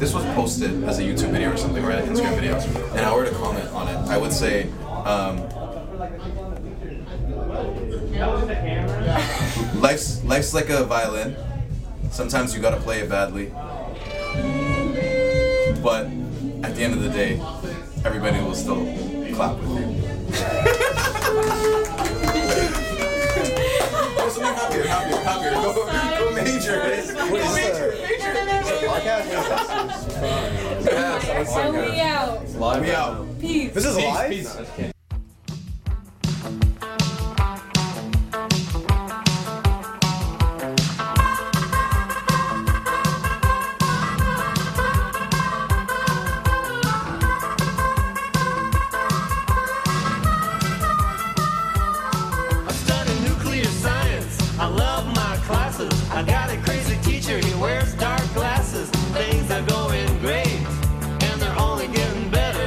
this was posted as a YouTube video or something, right? An Instagram video, and I were to comment on it, I would say, life's like a violin. Sometimes you gotta play it badly, but at the end of the day, everybody will still clap with you. Happier. Go major. We out. We out. Peace. This is live? Peace. I got a crazy teacher, he wears dark glasses. Things are going great, and they're only getting better.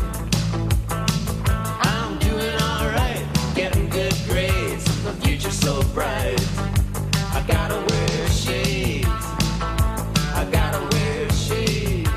I'm doing alright, getting good grades. The future's so bright. I gotta wear shades. I gotta wear shades.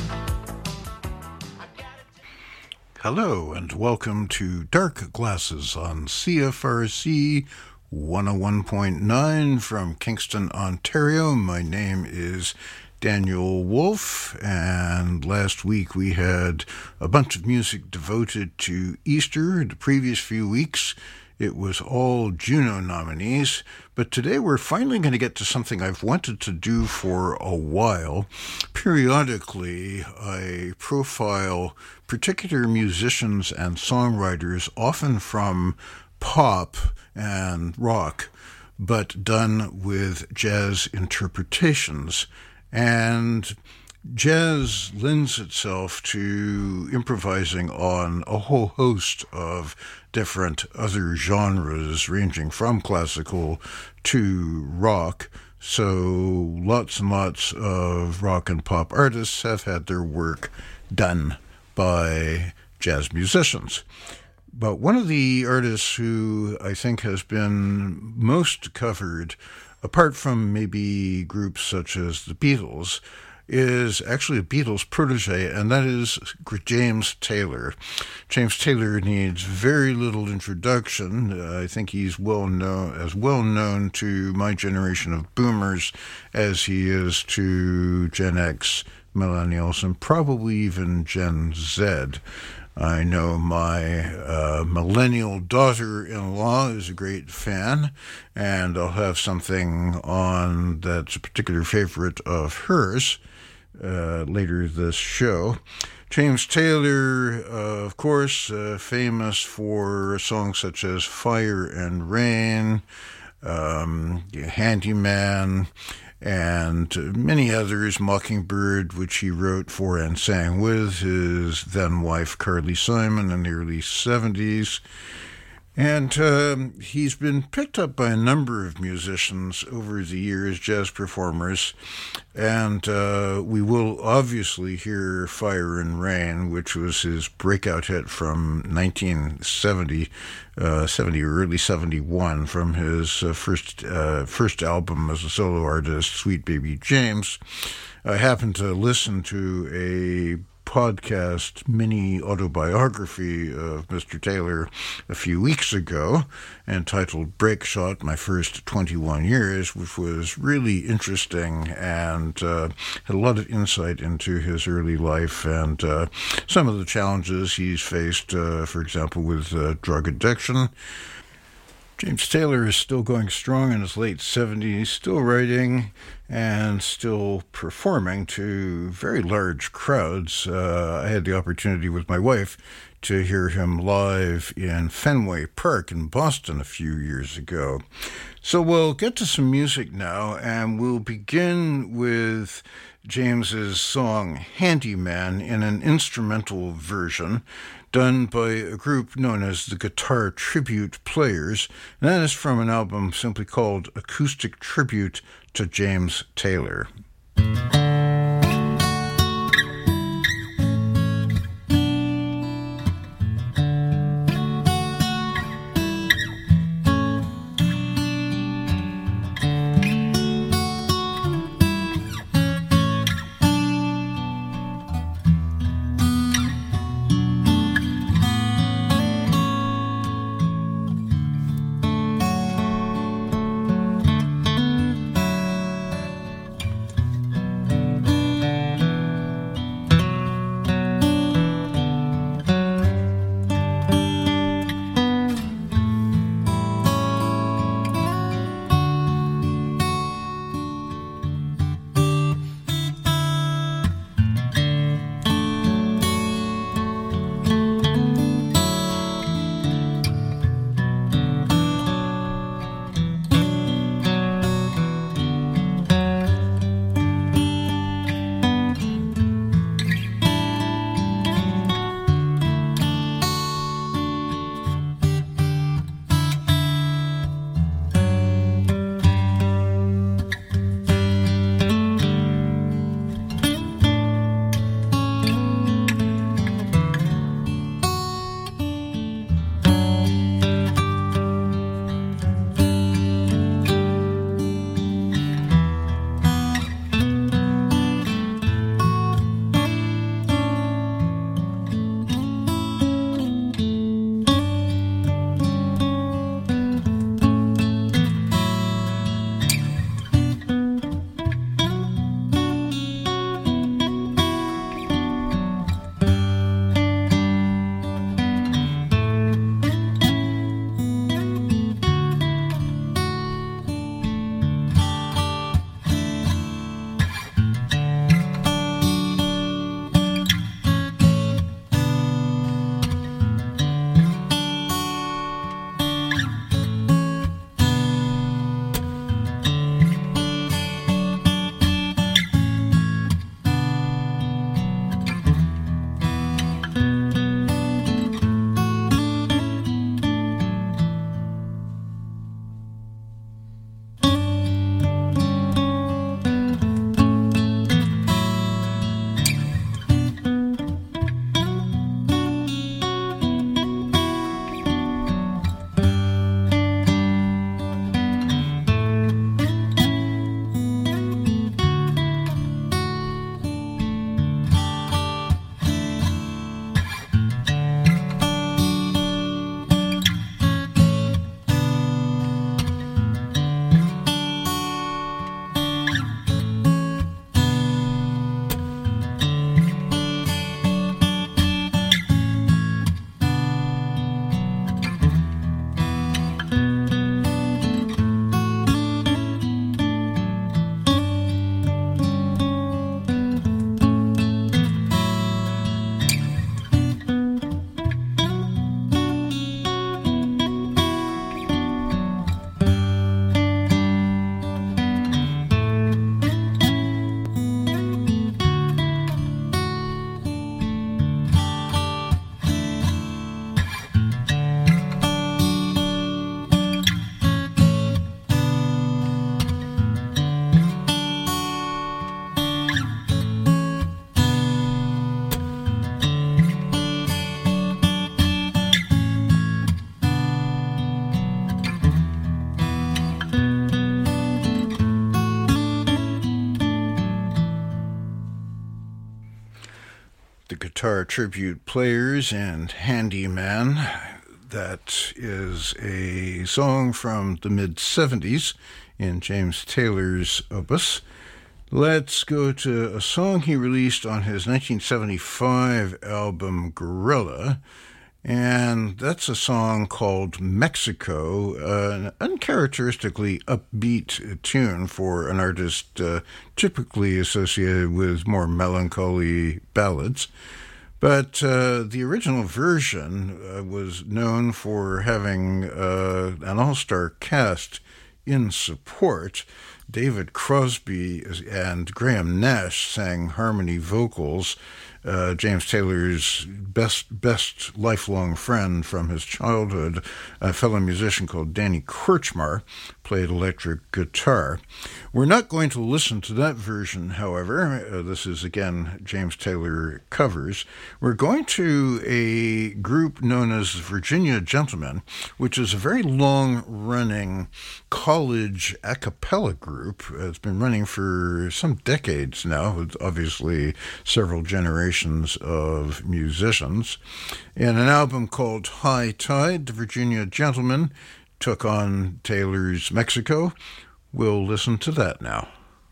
Hello, and welcome to Dark Glasses on CFRC 101.9 from Kingston, Ontario. My name is Daniel Wolf, and last week we had a bunch of music devoted to Easter. The previous few weeks it was all Juno nominees, but today we're finally going to get to something I've wanted to do for a while. Periodically, I profile particular musicians and songwriters, often from pop and rock, but done with jazz interpretations. And jazz lends itself to improvising on a whole host of different other genres, ranging from classical to rock. So lots and lots of rock and pop artists have had their work done by jazz musicians. But one of the artists who I think has been most covered, apart from maybe groups such as the Beatles, is actually a Beatles protege, and that is James Taylor. James Taylor needs very little introduction. I think he's well known to my generation of boomers as he is to Gen X, millennials, and probably even Gen Z. I know my millennial daughter-in-law is a great fan, and I'll have something on that's a particular favorite of hers later this show. James Taylor, of course, famous for songs such as Fire and Rain, Handyman, and many others, Mockingbird, which he wrote for and sang with his then-wife Carly Simon in the early 70s. And he's been picked up by a number of musicians over the years, jazz performers, and we will obviously hear Fire and Rain, which was his breakout hit from 1970, 70 or early 71, from his first album as a solo artist, Sweet Baby James. I happened to listen to a podcast mini autobiography of Mr. Taylor a few weeks ago, entitled Break Shot, My First 21 Years, which was really interesting and had a lot of insight into his early life and some of the challenges he's faced, for example, with drug addiction. James Taylor is still going strong in his late 70s, still writing and still performing to very large crowds. I had the opportunity with my wife to hear him live in Fenway Park in Boston a few years ago. So we'll get to some music now, and we'll begin with James's song Handyman in an instrumental version done by a group known as the Guitar Tribute Players, and that is from an album simply called Acoustic Tribute to James Taylor. the Guitar Tribute Players and Handyman. That is a song from the mid-'70s in James Taylor's opus. Let's go to a song he released on his 1975 album Gorilla, and that's a song called Mexico, an uncharacteristically upbeat tune for an artist typically associated with more melancholy ballads. But the original version was known for having an all-star cast in support. David Crosby and Graham Nash sang harmony vocals. James Taylor's best lifelong friend from his childhood, a fellow musician called Danny Kortchmar, played electric guitar. We're not going to listen to that version, however. This is, again, James Taylor covers. We're going to a group known as Virginia Gentlemen, which is a very long-running college a cappella group. It's been running for some decades now, with obviously several generations of musicians. In an album called High Tide, the Virginia Gentlemen took on Taylor's Mexico. We'll listen to that now.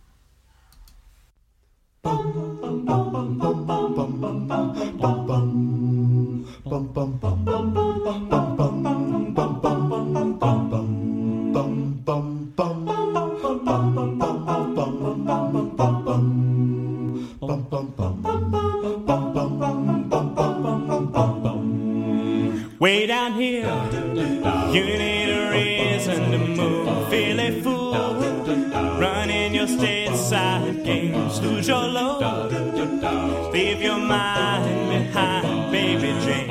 Way down here, you need a reason to move. Feel a fool, running your stateside games. Lose your load, leave your mind behind, baby dreams.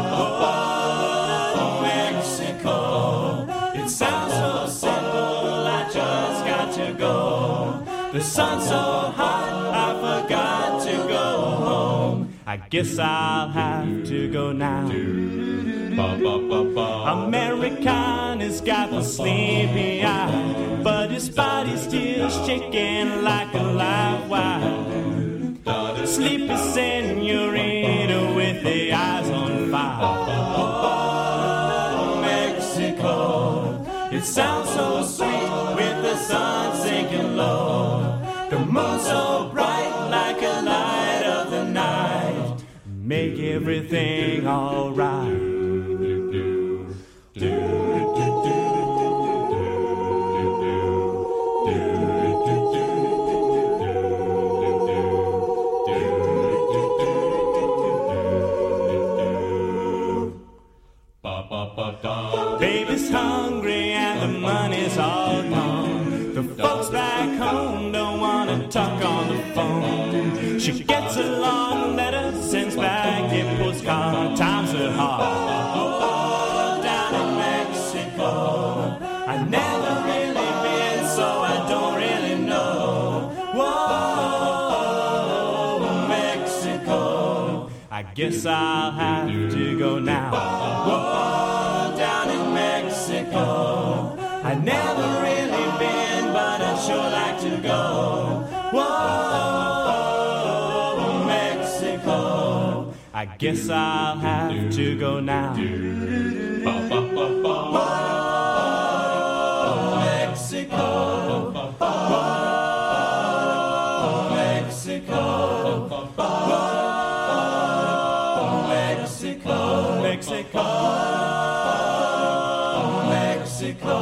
Oh, Mexico, it sounds so simple, I just got to go. The sun's so hot, I forgot to go home. I guess I'll have to go now. American has got the sleepy eye, but his body's still shaking like a live wire. Sleepy senorita with the eyes on fire. Oh, Mexico, it sounds so sweet with the sun sinking low. The moon so bright like a light of the night. Make everything alright. Baby's hungry and the money's all gone. The folks back home don't want to talk on the phone. She gets a long letter, sends back a postcard. Times are hard. Oh, down in Mexico, I never really been, so I don't really know. Whoa, Mexico, I guess I'll have to go now. Whoa, down in Mexico, I never really been, but I'd sure like to go. Whoa, Mexico, I guess I'll have to go now. Whoa, Mexico, whoa, Mexico, whoa, Mexico, Mexico, Mexico.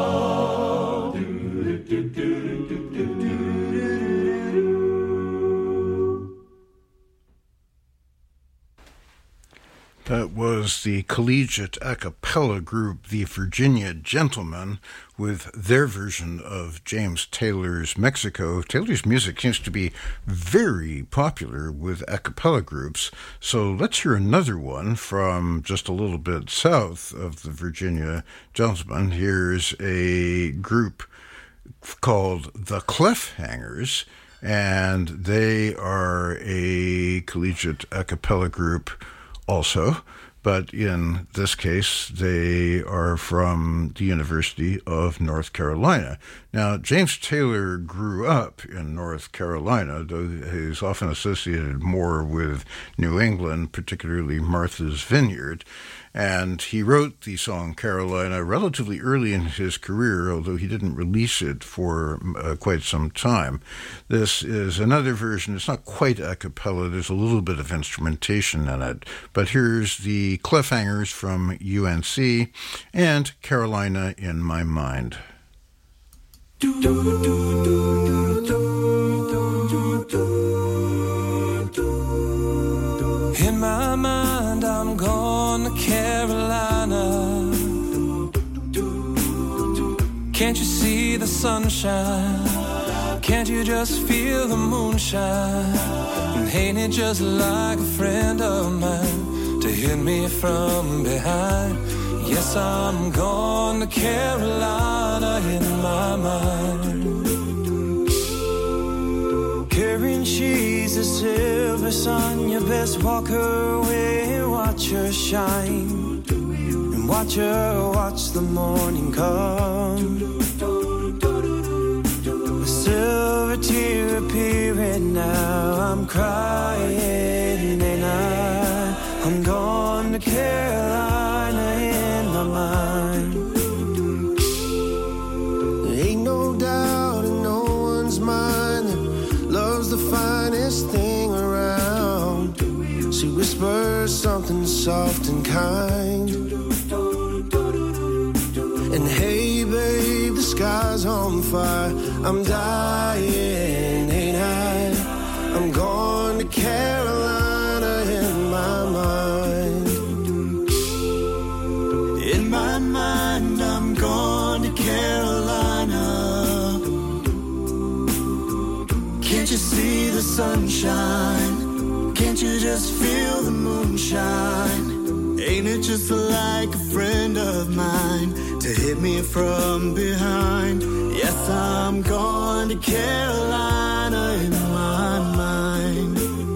That was the collegiate a cappella group, the Virginia Gentlemen, with their version of James Taylor's Mexico. Taylor's music seems to be very popular with a cappella groups, so let's hear another one from just a little bit south of the Virginia Gentlemen. Here's a group called the Cliffhangers, and they are a collegiate a cappella group also. but in this case, they are from the University of North Carolina. Now, James Taylor grew up in North Carolina, though he's often associated more with New England, particularly Martha's Vineyard. And he wrote the song Carolina relatively early in his career, although he didn't release it for quite some time. This is another version. It's not quite a cappella. There's a little bit of instrumentation in it. But here's the Cliffhangers from UNC and Carolina in My Mind. In my mind, I'm gone to Carolina. Can't you see the sunshine? Can't you just feel the moonshine? And ain't it just like a friend of mine to hit me from behind? Yes, I'm gone to Carolina in my mind. Carrying cheese, the silver sun, you best walk her way and watch her shine. And watch her watch the morning come. A silver tear appearing now, I'm crying and I'm gone to Carolina in my mind. There ain't no doubt in no one's mind that love's the finest thing around. She whispers something soft and kind. And hey babe, the sky's on fire, I'm dying, ain't I? I'm going to Carolina in my mind. In my mind, I'm going to Carolina. Can't you see the sunshine? Can't you just feel the moonshine? Ain't it just like a friend of mine to hit me from behind? Yes, I'm going to Carolina in my mind.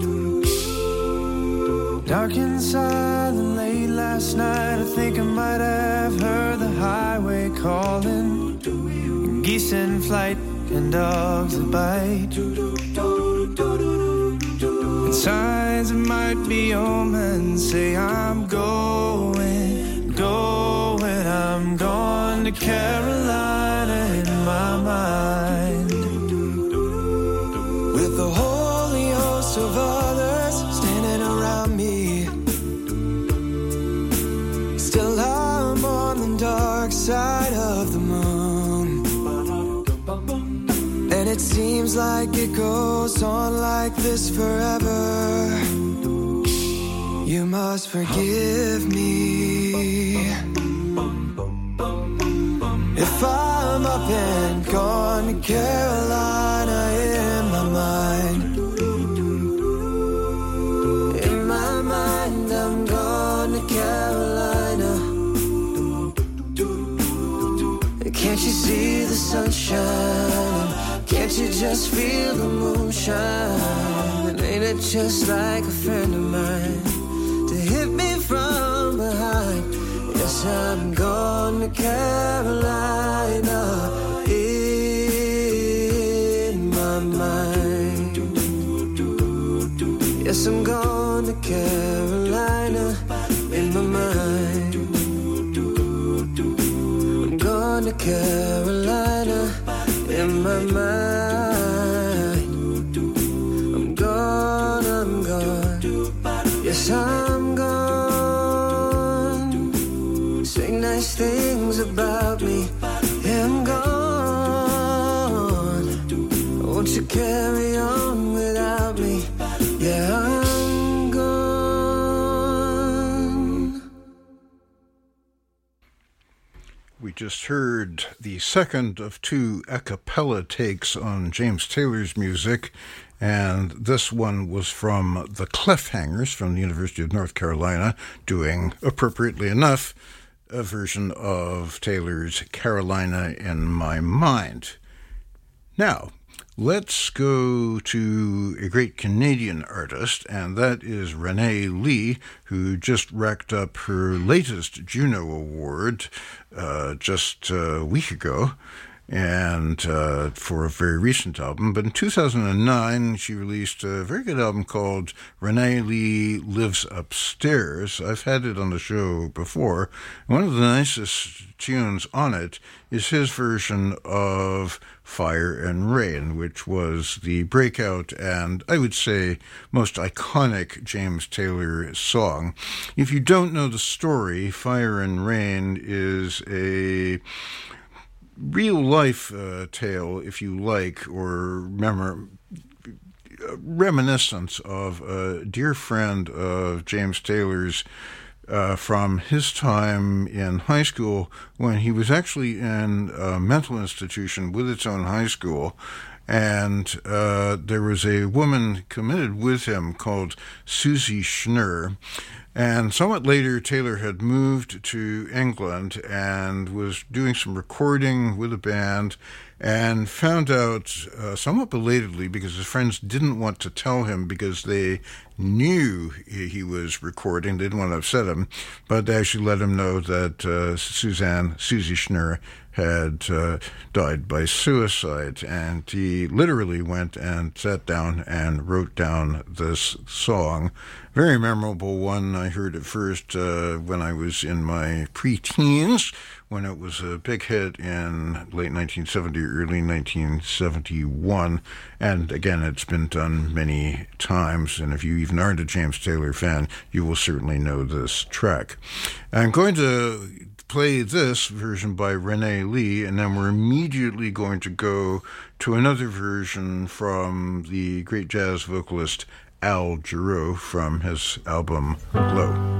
Dark inside and late last night, I think I might have heard the highway calling. Geese in flight and dogs that bite. And signs that might be omens say I'm going, I'm going to Carolina in my mind. With the holy host of others standing around me, still I'm on the dark side of the moon. And it seems like it goes on like this forever. You must forgive me if I'm up and gone to Carolina in my mind. In my mind, I'm gone to Carolina. Can't you see the sunshine? Can't you just feel the moonshine? And ain't it just like a friend of mine to hit me from behind? Yes, I'm going to Carolina in my mind. Yes, I'm going to Carolina in my mind. I'm going to Carolina in my mind. I'm gone. Yes, I'm gone. Say nice things about me. Yeah, I'm gone. Won't you carry on without me? Yeah, I'm gone. We just heard the second of two a cappella takes on James Taylor's music, and this one was from the Cliffhangers from the University of North Carolina, doing, appropriately enough, a version of Taylor's Carolina in My Mind. Now, Let's go to a great Canadian artist, and that is Renee Lee, who just racked up her latest Juno Award just a week ago, and for a very recent album. But in 2009, she released a very good album called Renee Lee Lives Upstairs. I've had it on the show before. One of the nicest tunes on it is his version of Fire and Rain, which was the breakout and, I would say, most iconic James Taylor song. If you don't know the story, Fire and Rain is a real-life tale, if you like, or reminiscence of a dear friend of James Taylor's from his time in high school, when he was actually in a mental institution with its own high school. And there was a woman committed with him called Susie Schnurr. And somewhat later, Taylor had moved to England and was doing some recording with a band, and found out somewhat belatedly, because his friends didn't want to tell him because they knew he was recording. They didn't want to upset him, but they actually let him know that Susie Schnurr had died by suicide. And he literally went and sat down and wrote down this song. Very memorable one. I heard it first when I was in my preteens, when it was a big hit in late 1970 or early 1971. And again, it's been done many times. And if you even aren't a James Taylor fan, you will certainly know this track. I'm going to play this version by Renee Lee, and then we're immediately going to go to another version from the great jazz vocalist Al Jarreau from his album Glow.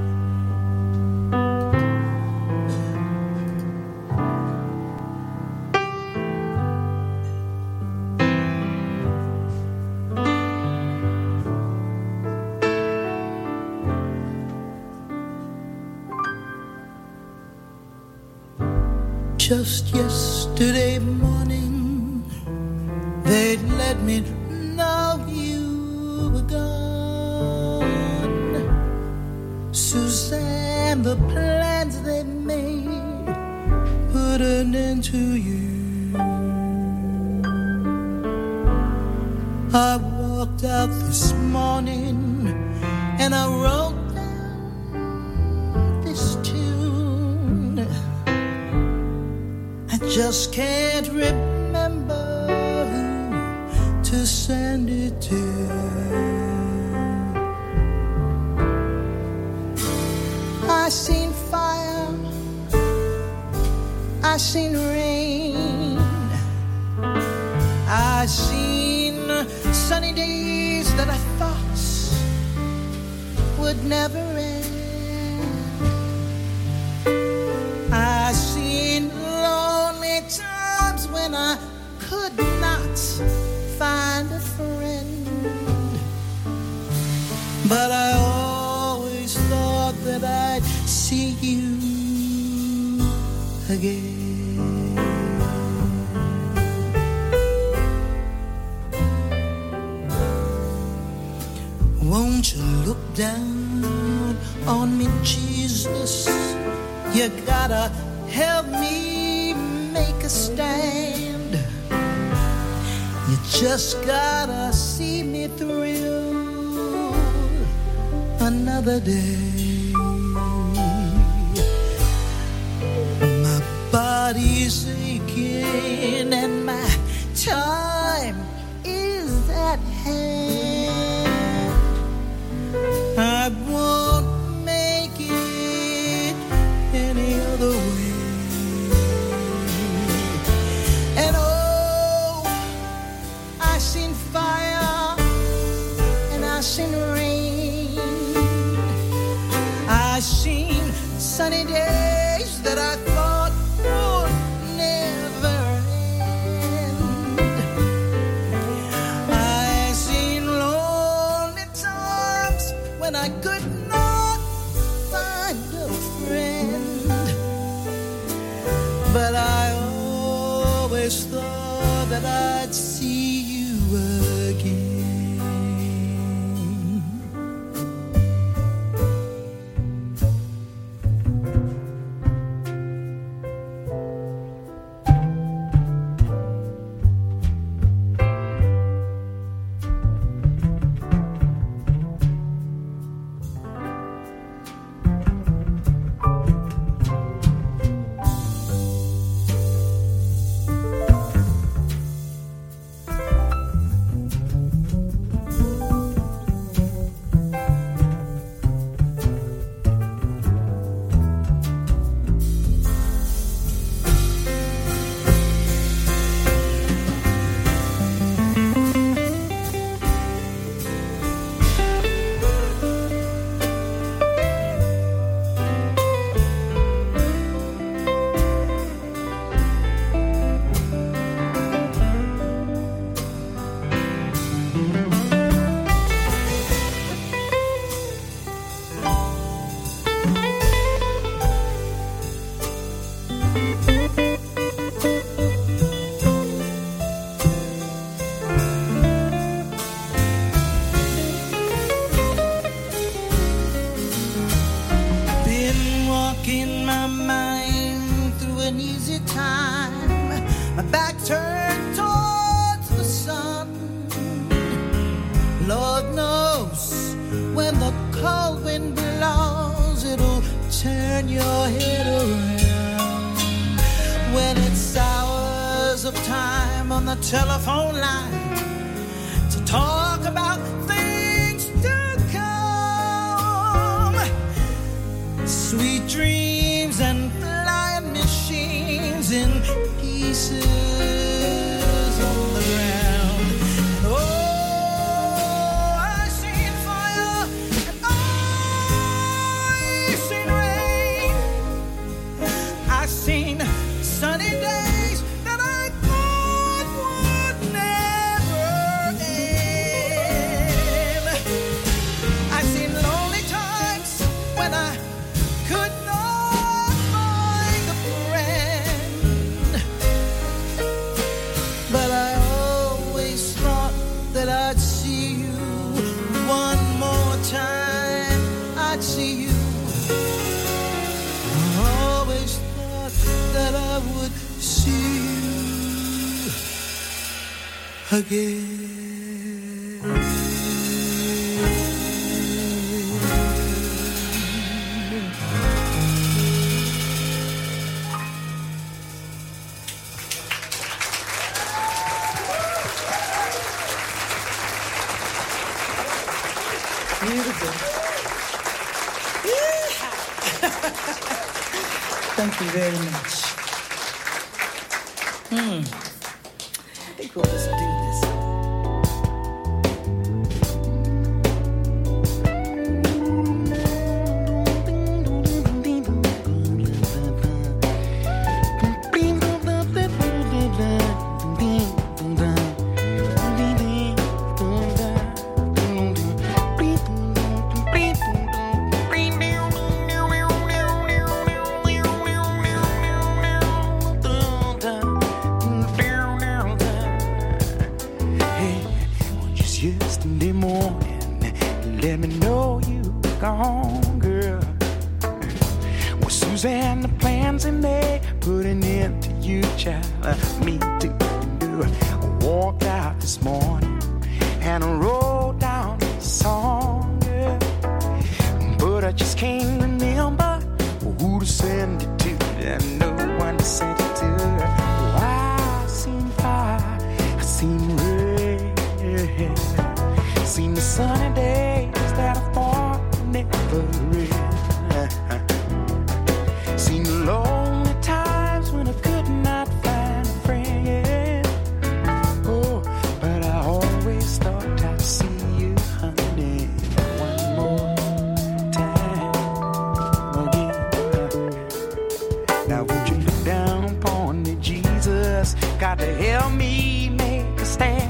Just yesterday morning, they let me know you were gone. Suzanne, the plans they made put an end to you. I walked out this morning and I wrote down this tune. I just can't remember who to send it to. I seen fire, I seen rain, I seen sunny days that I thought would never end. I seen lonely times when I could not find a friend, but I always thought that I'd see you again. Won't you look down on me, Jesus? You gotta help me make a stand. You just gotta see me through another day. My body's aching and my time is at hand. I won't make it any other way. And oh, I seen fire and I seen rain. I seen sunny days that I thought would never end. I seen lonely times when I could not find a friend, but I always thought that I'd see you lazy time, my back turned towards the sun. Lord knows when the cold wind blows, it'll turn your head around. When it's hours of time on the telephone line to talk about things to come, sweet dreams and flying machines in pieces on the ground. And oh, I've seen fire and I've seen rain. I've seen sunny days that I thought would never end. I've seen lonely times when I could not find a friend, but I always thought that I'd see you one more time. I'd see you. I always thought that I would see you again. Beautiful. Thank you very much. I think we'll just do this. Yesterday morning, let me know you gone, girl. Well, Suzanne, the plans in there, putting into you, child. Me too. I walked out this morning and I wrote down a song, girl. But I just can't remember who to send it to. And no one to send it to. Oh, I seen fire, I seen rain. Seen the sunny days that I thought would never end. Seen the lonely times when I could not find a friend. Oh, but I always thought I'd see you, honey, one more time again. Now would you look down upon me, Jesus? Got to help me make a stand.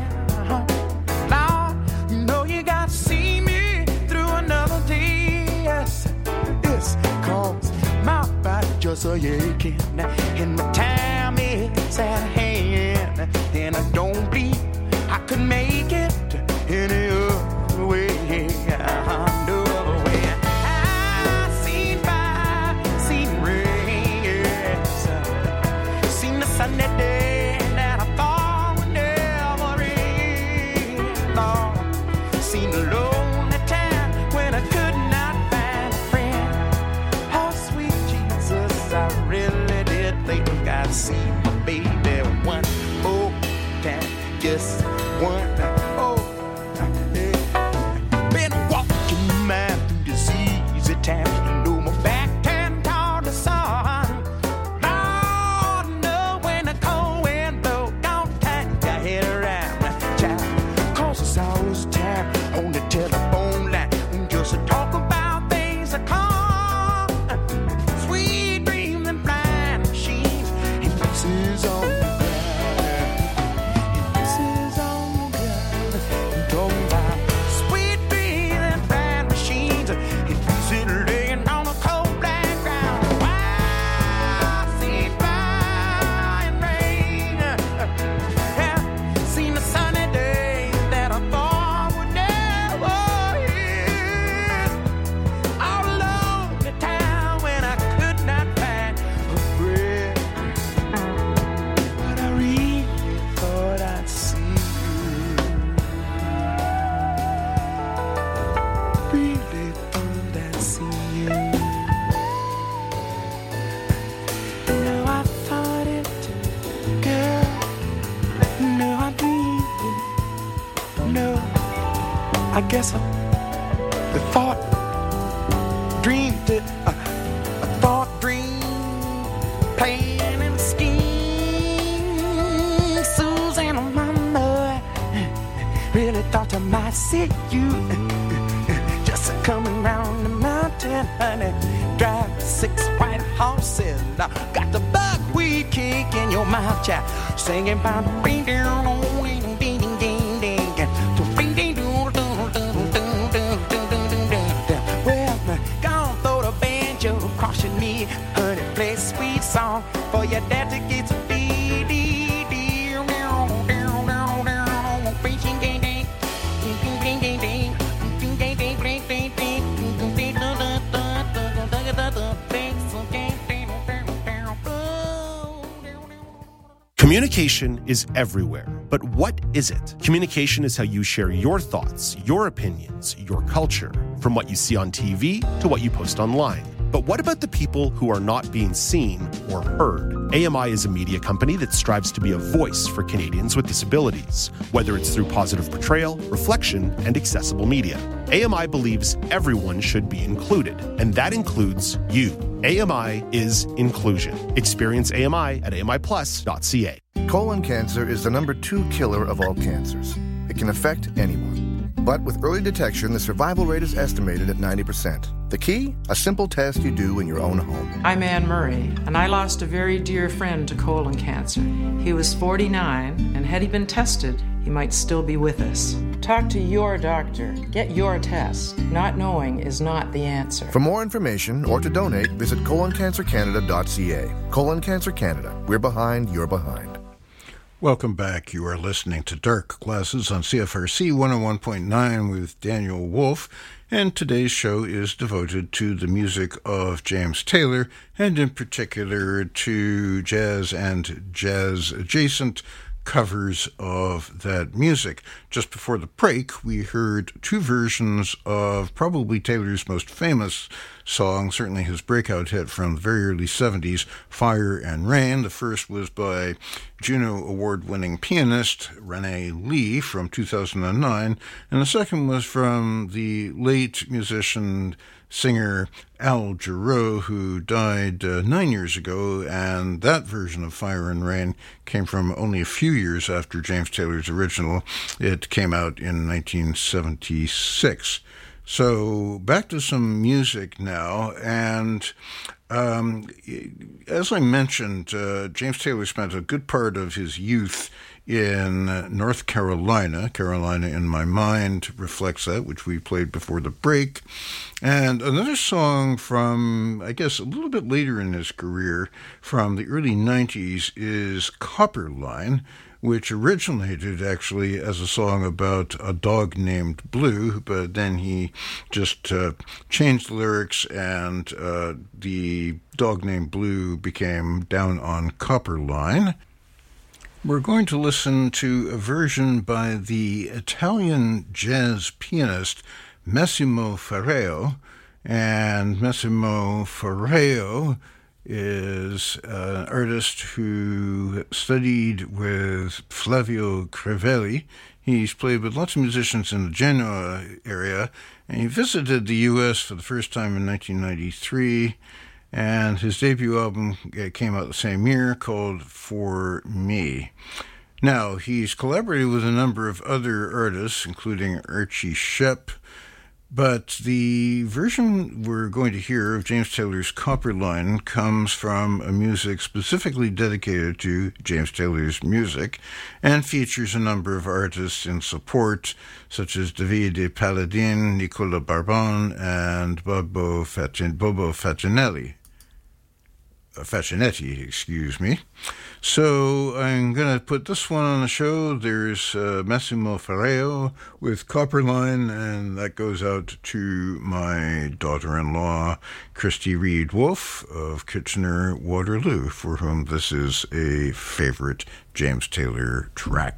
Just a aching, and my time is at hand, and I don't believe I could make it any other way. No other way. I seen fire, seen rain, yes. Seen the sunny day that I thought would never end. No. Seen the lonely time when I could not find a friend. Oh, sweet Jesus, I really did think I'd see my baby one more time. Just one. Oh, been walking man through this easy time. You know my back turned toward the sun. Lord, know when the cold wind blow, don't turn your head around, child. 'Cause it's always time on the telephone line just to talk about things that come. Sweet dreams and flying machines, and this is all the ground. And this is all guess I thought, dreamed it, I thought, dream, plan and scheme. Susanna, mama, really thought I might see you. Just coming round the mountain, honey, drive 6 white horses. Got the buckwheat cake in your mouth, child, singing about the bing down on ding ding ding ding ding. Well, gonna throw the banjo across your knee, honey, play a sweet song for your dad to get some dee. Communication is everywhere, but what is it? Communication is how you share your thoughts, your opinions, your culture, from what you see on TV to what you post online. But what about the people who are not being seen or heard? AMI is a media company that strives to be a voice for Canadians with disabilities, whether it's through positive portrayal, reflection, and accessible media. AMI believes everyone should be included, and that includes you. AMI is inclusion. Experience AMI at AMIplus.ca. Colon cancer is the #2 killer of all cancers. It can affect anyone. But with early detection, the survival rate is estimated at 90%. The key? A simple test you do in your own home. I'm Anne Murray, and I lost a very dear friend to colon cancer. He was 49, and had he been tested, he might still be with us. Talk to your doctor. Get your test. Not knowing is not the answer. For more information or to donate, visit coloncancercanada.ca. Colon Cancer Canada. We're behind, you're behind. Welcome back. You are listening to Dark Glasses on CFRC 101.9 with Daniel Wolf, and today's show is devoted to the music of James Taylor, and in particular to jazz and jazz-adjacent covers of that music. Just before the break, we heard 2 versions of probably Taylor's most famous song, certainly his breakout hit from the very early 70s, Fire and Rain. The first was by Juno Award-winning pianist Renee Lee from 2009, and the second was from the late musician singer Al Jarreau, who died 9 years ago, and that version of Fire and Rain came from only a few years after James Taylor's original. It came out in 1976. So back to some music now, and as I mentioned, James Taylor spent a good part of his youth in North Carolina. Carolina in My Mind reflects that, which we played before the break. And another song from, I guess, a little bit later in his career, from the early 90s, is Copper Line, which originated actually as a song about a dog named Blue, but then he just changed the lyrics, and the dog named Blue became Down on Copper Line. We're going to listen to a version by the Italian jazz pianist Massimo Ferreo, and Massimo Ferreo is an artist who studied with Flavio Crivelli. He's played with lots of musicians in the Genoa area, and he visited the U.S. for the first time in 1993, and his debut album came out the same year, called For Me. Now, he's collaborated with a number of other artists, including Archie Shepp, but the version we're going to hear of James Taylor's Copper Line comes from a music specifically dedicated to James Taylor's music and features a number of artists in support, such as Davide Palladin, Nicola Barbon, and Bobo Faccinetti, excuse me. So I'm going to put this one on the show. There's Massimo Ferreo with Copper Line, and that goes out to my daughter-in-law, Christy Reed Wolf of Kitchener-Waterloo, for whom this is a favorite James Taylor track.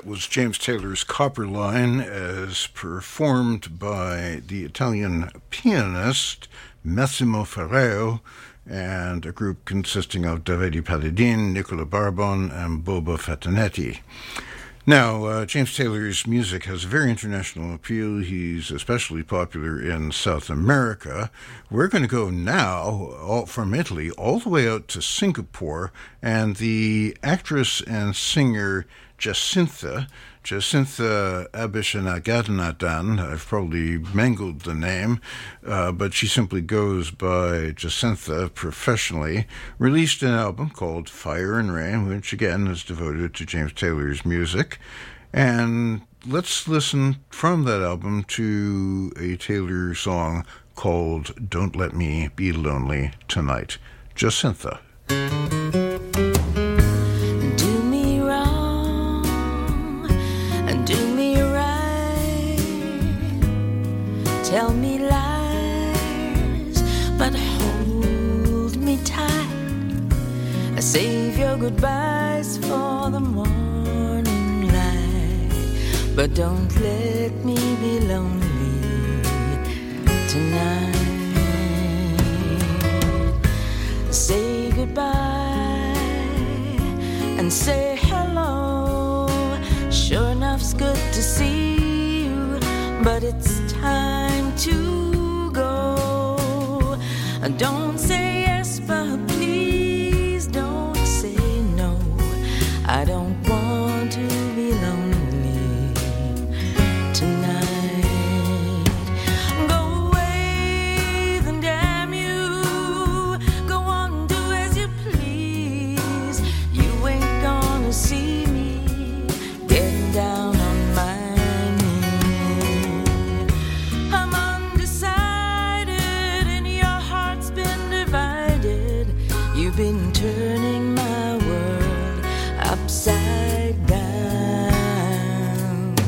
was James Taylor's Copper Line as performed by the Italian pianist Massimo Ferreo and a group consisting of Davide Palladin, Nicola Barbon, and Bobo Fatanetti. Now, James Taylor's music has a very international appeal. He's especially popular in South America. We're going to go now from Italy all the way out to Singapore, and the actress and singer Jacinta Abishanagadanadan, I've probably mangled the name, but she simply goes by Jacinta professionally, released an album called Fire and Rain, which again is devoted to James Taylor's music. And let's listen from that album to a Taylor song called Don't Let Me Be Lonely Tonight. Jacinta. Tell me lies, but hold me tight. Save your goodbyes for the morning light, but don't let me be lonely tonight. Say goodbye and say hello. Sure enough's good to see you, but it's time to go. Don't say yes, but please don't say no. I don't want to be lonely tonight. Go away, then damn you. Go on, do as you please. You ain't gonna see me getting down on my been turning my world upside down.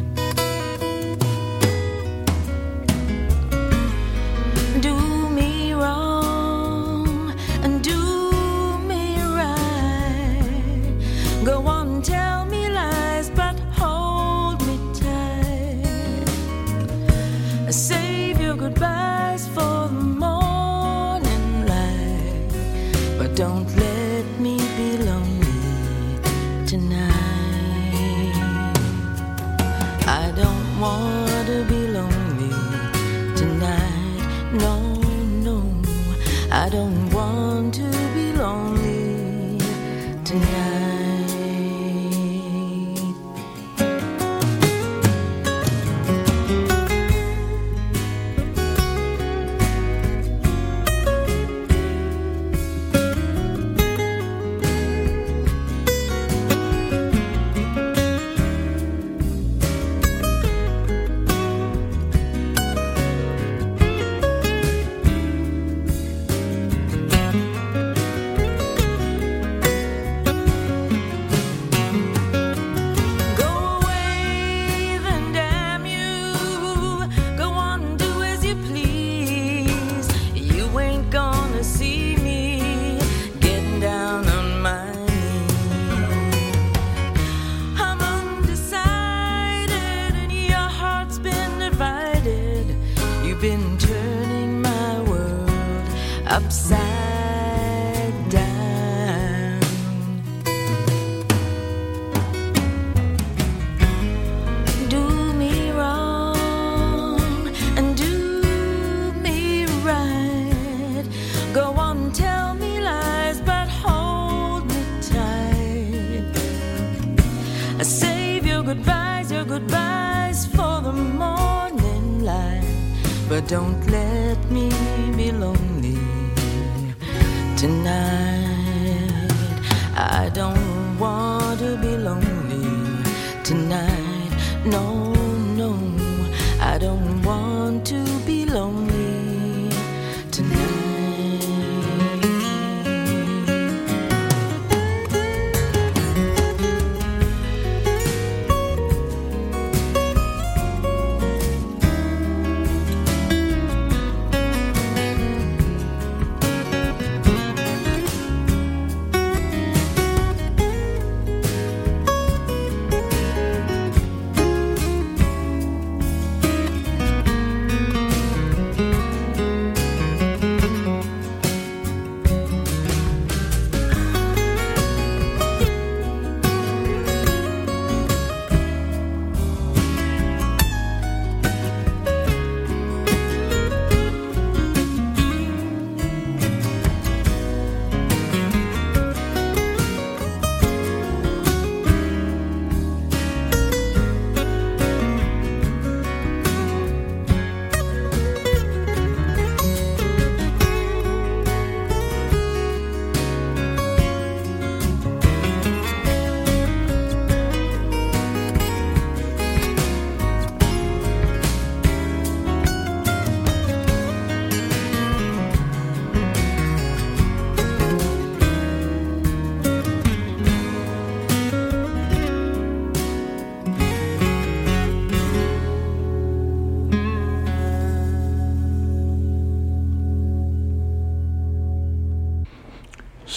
Do me wrong and do me right. Go on, tell me lies, but hold me tight. Save your goodbyes for the morning light, but don't let me be lonely tonight. I don't want to be lonely tonight. No, no, I don't want to be lonely tonight. Upside down. Do me wrong and do me right. Go on, tell me lies, but hold me tight. Save your goodbyes for the morning light, but don't let me be lonely tonight. I don't want to be lonely tonight. No, no, I don't want to be lonely tonight.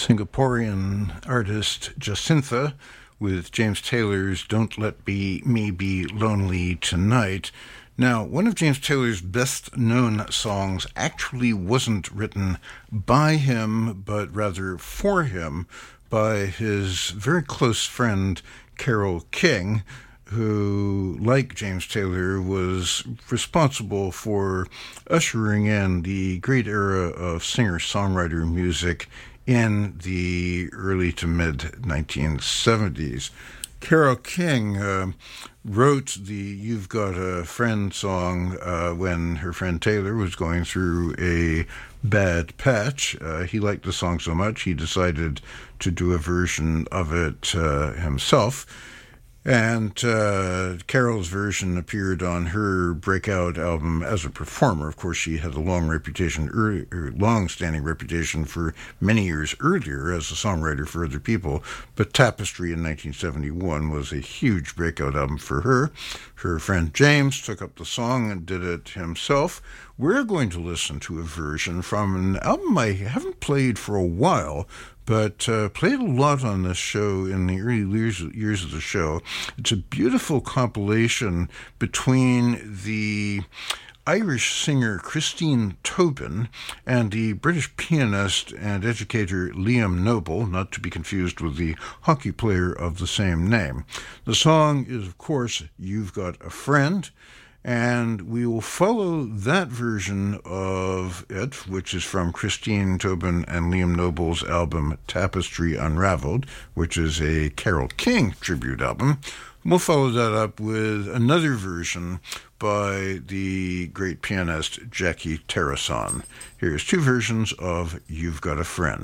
Singaporean artist Jacintha with James Taylor's Don't Let Me Be Lonely Tonight. Now, one of James Taylor's best-known songs actually wasn't written by him, but rather for him, by his very close friend Carole King, who, like James Taylor, was responsible for ushering in the great era of singer-songwriter music in the early to mid-1970s. Carole King wrote the You've Got a Friend song when her friend Taylor was going through a bad patch. He liked the song so much he decided to do a version of it himself. And Carole's version appeared on her breakout album as a performer. Of course, she had a long-standing reputation for many years earlier as a songwriter for other people, but Tapestry in 1971 was a huge breakout album for her. Her friend James took up the song and did it himself. We're going to listen to a version from an album I haven't played for a while, but played a lot on this show in the early years of the show. It's a beautiful compilation between the Irish singer Christine Tobin and the British pianist and educator Liam Noble, not to be confused with the hockey player of the same name. The song is, of course, You've Got a Friend, and we will follow that version of it, which is from Christine Tobin and Liam Noble's album Tapestry Unraveled, which is a Carole King tribute album. We'll follow that up with another version by the great pianist Jackie Terrason. Here's two versions of You've Got a Friend.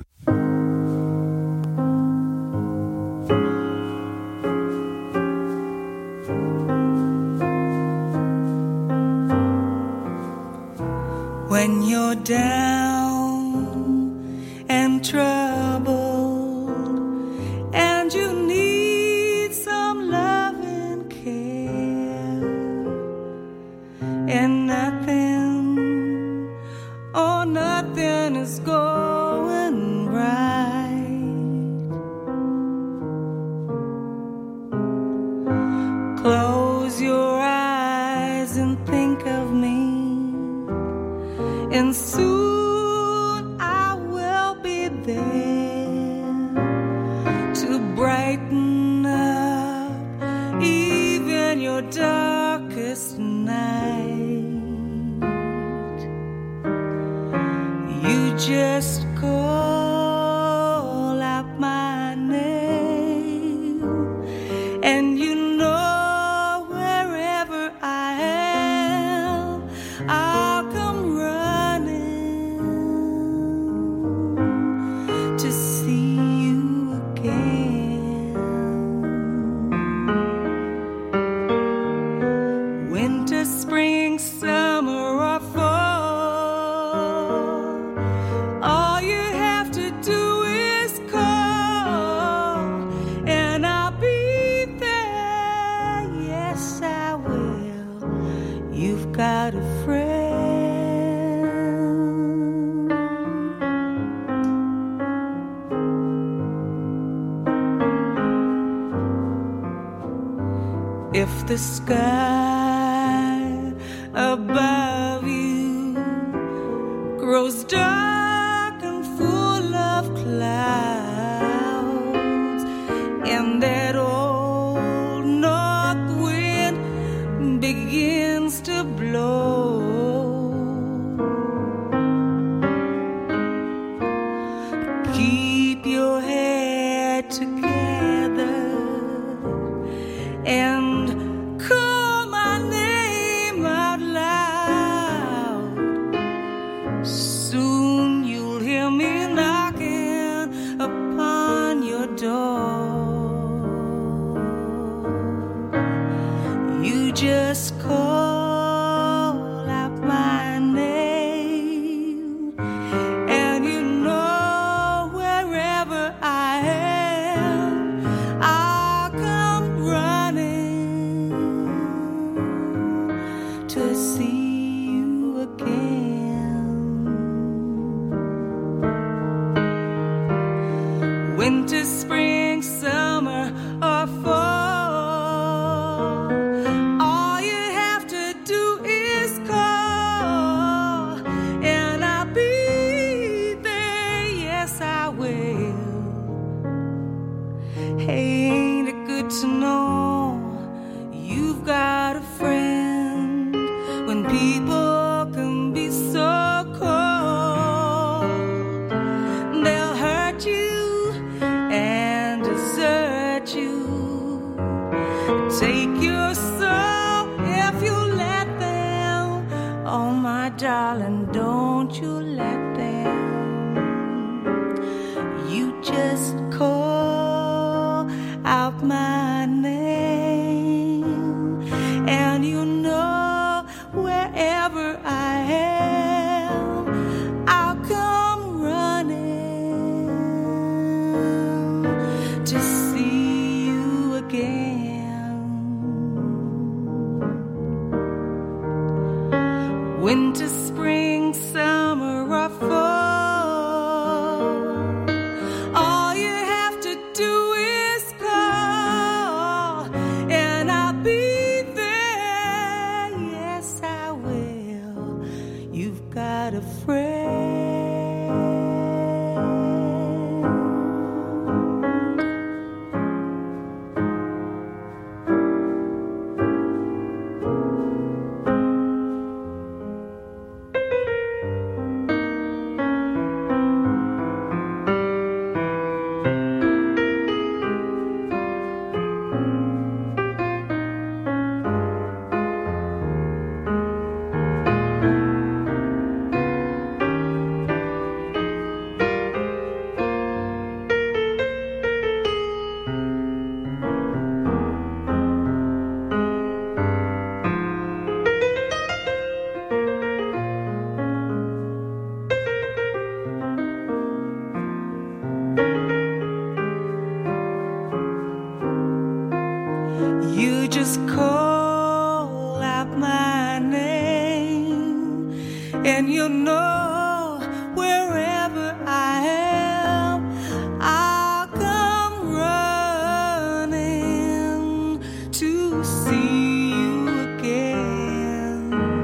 When you're down and troubled and you need some love and care, and nothing is going right, close your eyes and think of me, and soon I will be there to brighten up even your darkest night. You just call out my name, and you know wherever I am, I'll come running to see you again. Winter, spring, summer, or fall, all you have to do is call, and I'll be there. Yes, I will. You've got a friend. If the sky above you grows dark and full of clouds, and that old north wind begins to blow, keep your head together and call my name out loud. Soon you'll hear me knocking upon darling, don't you let them. You just call out my name, and you know wherever I am, I'll come running to see you again. Winter, spring, summer, or fall, all you have to do is call, and I'll be there. Yes, I will. You've got a friend. You just call out my name, and you know wherever I am, I'll come running to see you again.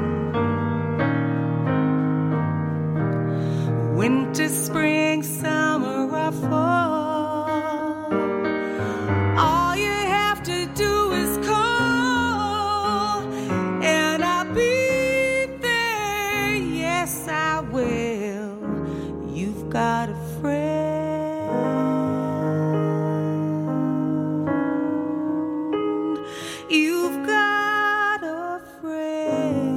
Winter, spring, summer, or fall, all you have to do is call, and I'll be there. Yes, I will. You've got a friend. You've got a friend.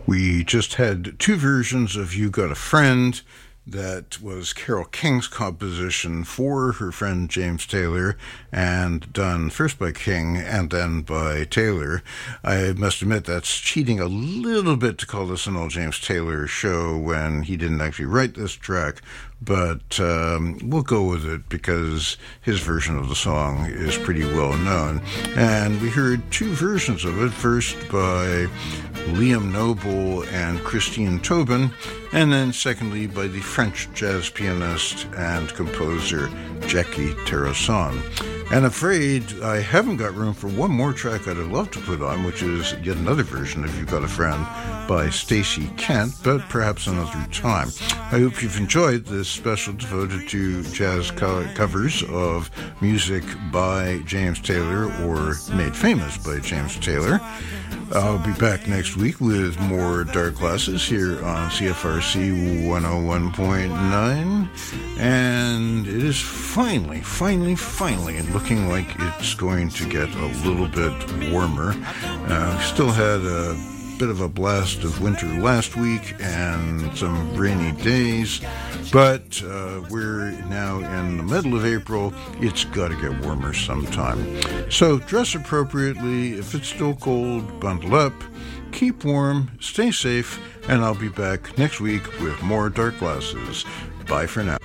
We just had two versions of You Got a Friend. That was Carole King's composition for her friend James Taylor, and done first by King and then by Taylor. I must admit that's cheating a little bit to call this an all James Taylor show when he didn't actually write this track, but we'll go with it because his version of the song is pretty well known. And we heard two versions of it, first by Liam Noble and Christine Tobin, and then secondly by the French jazz pianist and composer Jackie Terrasson. And afraid I haven't got room for one more track I'd love to put on, which is yet another version of You Got a Friend by Stacey Kent, but perhaps another time. I hope you've enjoyed this special devoted to jazz covers of music by James Taylor or made famous by James Taylor. I'll be back next week with more Dark Glasses here on CFRC 101.9, and it is finally looking like it's going to get a little bit warmer. We still had a bit of a blast of winter last week and some rainy days, but we're now in the middle of April. It's got to get warmer sometime. So dress appropriately. If it's still cold, bundle up, keep warm, stay safe, and I'll be back next week with more Dark Glasses. Bye for now.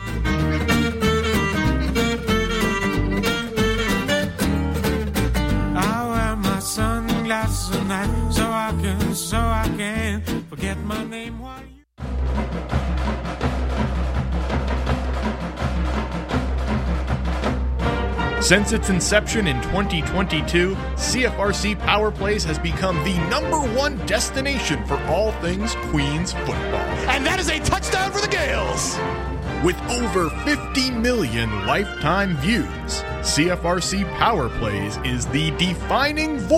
I wear my sunglasses at night so I can forget my name while you... Since its inception in 2022, CFRC Power Plays has become the #1 destination for all things Queens football. And that is a touchdown for the Gales! With over 50 million lifetime views, CFRC Power Plays is the defining voice